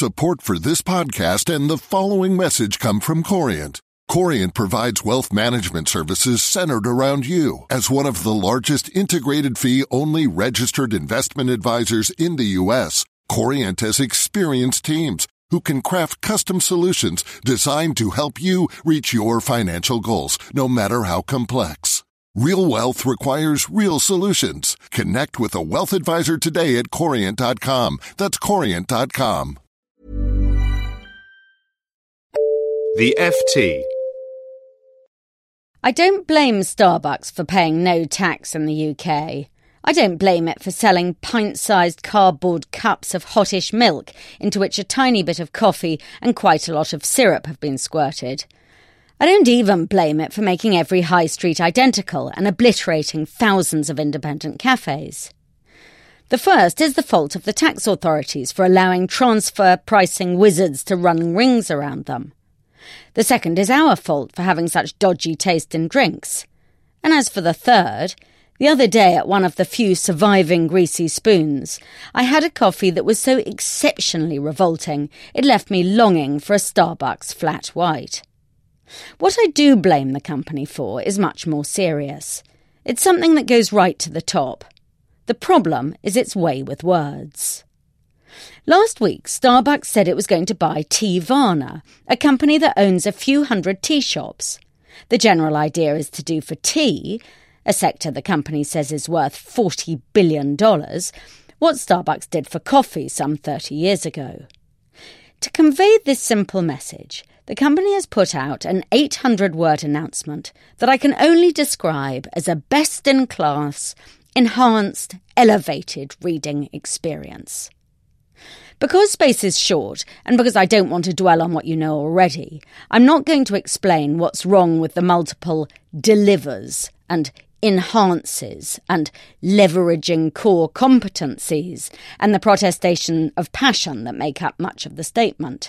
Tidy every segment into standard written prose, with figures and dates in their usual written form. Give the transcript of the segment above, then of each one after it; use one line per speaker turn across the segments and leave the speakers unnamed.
Support for this podcast and the following message come from Corient. Corient provides wealth management services centered around you. As one of the largest integrated fee-only registered investment advisors in the U.S., Corient has experienced teams who can craft custom solutions designed to help you reach your financial goals, no matter how complex. Real wealth requires real solutions. Connect with a wealth advisor today at Corient.com. That's Corient.com.
The FT.
I don't blame Starbucks for paying no tax in the UK. I don't blame it for selling pint-sized cardboard cups of hottish milk into which a tiny bit of coffee and quite a lot of syrup have been squirted. I don't even blame it for making every high street identical and obliterating thousands of independent cafes. The first is the fault of the tax authorities for allowing transfer pricing wizards to run rings around them. The second is our fault for having such dodgy taste in drinks. And as for the third, the other day at one of the few surviving greasy spoons, I had a coffee that was so exceptionally revolting it left me longing for a Starbucks flat white. What I do blame the company for is much more serious. It's something that goes right to the top. The problem is its way with words. Last week, Starbucks said it was going to buy Teavana, a company that owns a few hundred tea shops. The general idea is to do for tea, a sector the company says is worth $40 billion, what Starbucks did for coffee some 30 years ago. To convey this simple message, the company has put out an 800-word announcement that I can only describe as a best-in-class, enhanced, elevated reading experience. Because space is short, and because I don't want to dwell on what you know already, I'm not going to explain what's wrong with the multiple delivers and enhances and leveraging core competencies and the protestation of passion that make up much of the statement.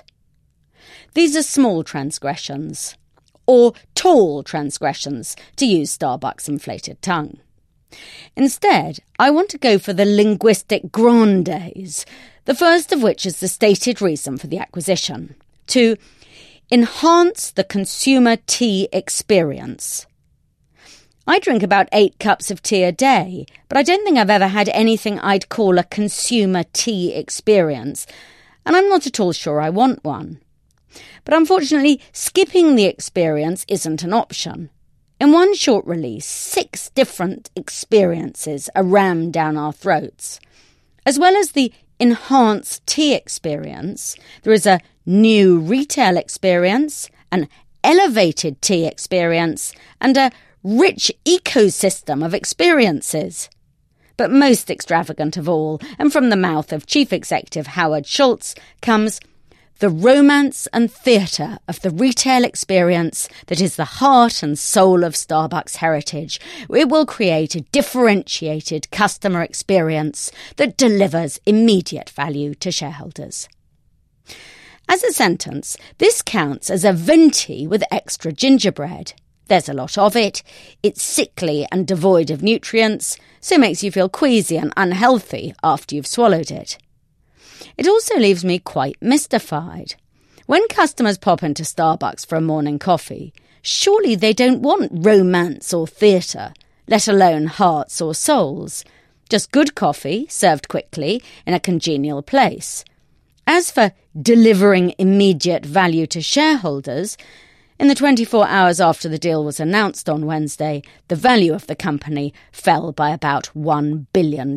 These are small transgressions, or tall transgressions, to use Starbucks' inflated tongue. Instead, I want to go for the linguistic grandes, the first of which is the stated reason for the acquisition, to enhance the consumer tea experience. I drink about 8 cups of tea a day, but I don't think I've ever had anything I'd call a consumer tea experience, and I'm not at all sure I want one. But unfortunately, skipping the experience isn't an option. In one short release, 6 different experiences are rammed down our throats. As well as the enhanced tea experience, there is a new retail experience, an elevated tea experience, and a rich ecosystem of experiences. But most extravagant of all, and from the mouth of Chief Executive Howard Schultz, comes the romance and theatre of the retail experience that is the heart and soul of Starbucks heritage. It will create a differentiated customer experience that delivers immediate value to shareholders. As a sentence, this counts as a venti with extra gingerbread. There's a lot of it, it's sickly and devoid of nutrients, so it makes you feel queasy and unhealthy after you've swallowed it. It also leaves me quite mystified. When customers pop into Starbucks for a morning coffee, surely they don't want romance or theatre, let alone hearts or souls. Just good coffee, served quickly, in a congenial place. As for delivering immediate value to shareholders, in the 24 hours after the deal was announced on Wednesday, the value of the company fell by about $1 billion.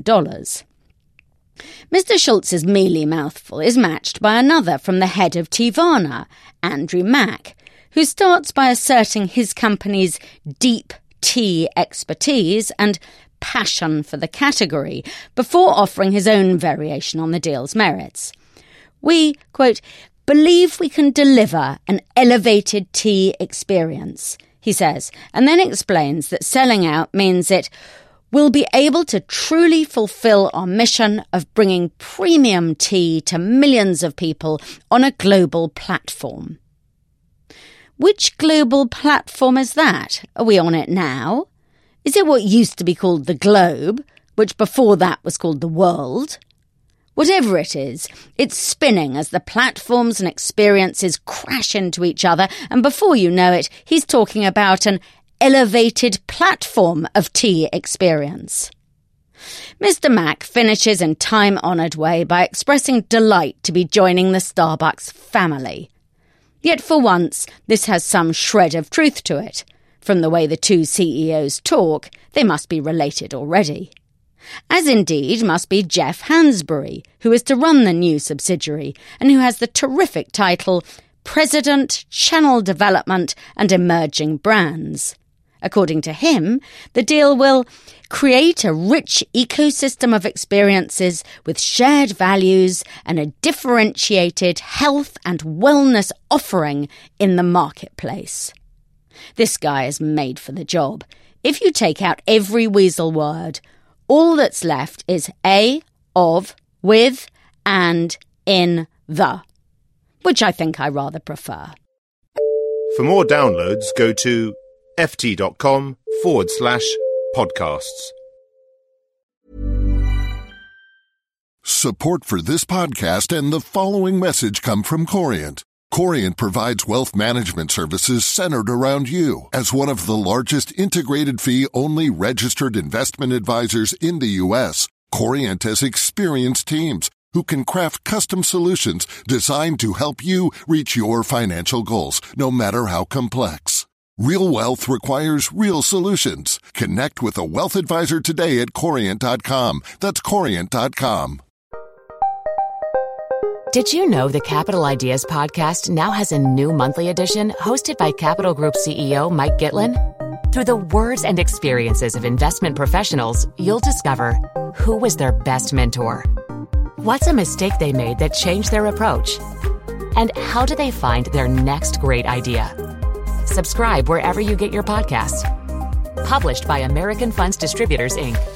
Mr. Schultz's mealy mouthful is matched by another from the head of Teavana, Andrew Mack, who starts by asserting his company's deep tea expertise and passion for the category before offering his own variation on the deal's merits. We, quote, believe we can deliver an elevated tea experience, he says, and then explains that selling out means it will be able to truly fulfill our mission of bringing premium tea to millions of people on a global platform. Which global platform is that? Are we on it now? Is it what used to be called the globe, which before that was called the world? Whatever it is, it's spinning as the platforms and experiences crash into each other, and before you know it, he's talking about an elevated platform of tea experience. Mr. Mac finishes in time-honoured way by expressing delight to be joining the Starbucks family. Yet for once, this has some shred of truth to it. From the way the two CEOs talk, they must be related already. As indeed must be Jeff Hansbury, who is to run the new subsidiary and who has the terrific title President, Channel Development and Emerging Brands. According to him, the deal will create a rich ecosystem of experiences with shared values and a differentiated health and wellness offering in the marketplace. This guy is made for the job. If you take out every weasel word, all that's left is a, of, with, and, in, the, which I think I rather prefer.
For more downloads, go to ft.com/podcasts.
Support for this podcast and the following message come from Corient. Corient provides wealth management services centered around you. As one of the largest integrated fee-only registered investment advisors in the U.S., Corient has experienced teams who can craft custom solutions designed to help you reach your financial goals, no matter how complex. Real wealth requires real solutions. Connect with a wealth advisor today at Corient.com. That's Corient.com.
Did you know the Capital Ideas podcast now has a new monthly edition hosted by Capital Group CEO Mike Gitlin? Through the words and experiences of investment professionals, you'll discover who was their best mentor, what's a mistake they made that changed their approach, and how do they find their next great idea. Subscribe wherever you get your podcasts. Published by American Funds Distributors, Inc.